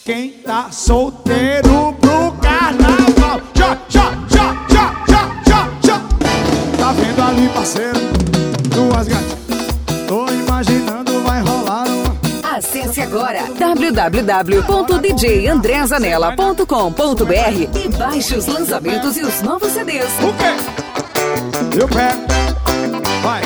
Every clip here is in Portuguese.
Quem tá solteiro pro carnaval? Já. Tá vendo ali, parceiro? Duas gatinhas. Tô imaginando, vai rolar uma. Acesse agora www.djandrezanella.com.br e baixe os lançamentos e os novos CDs. O quê? Eu pego. Vai.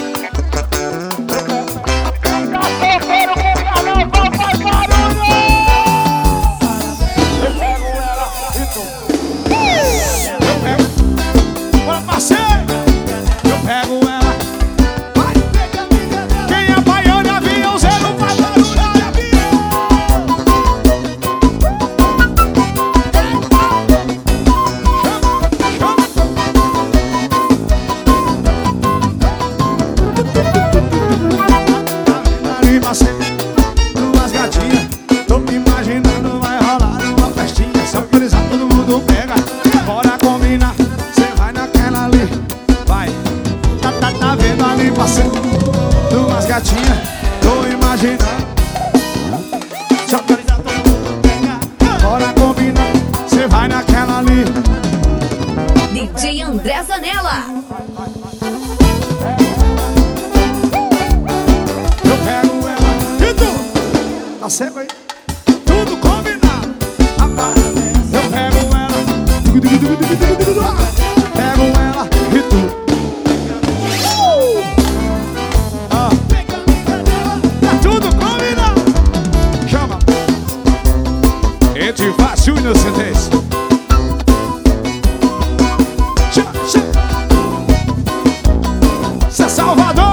Duas gatinhas, tô me imaginando, vai rolar uma festinha. Se autorizar, todo mundo pega. Bora combinar, cê vai naquela ali. Vai, tá vendo ali, parceiro? Duas gatinhas, tô imaginando. Se autorizar, todo mundo pega. Bora combinar, cê vai naquela ali. DJ André Zanella. Tá certo aí? Tudo combinado. Eu pego ela. Pego ela e tu. Tá tudo combinado. Chama. Entre fácil e inocência. Cê é Salvador.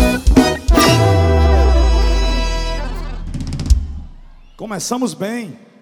Começamos bem.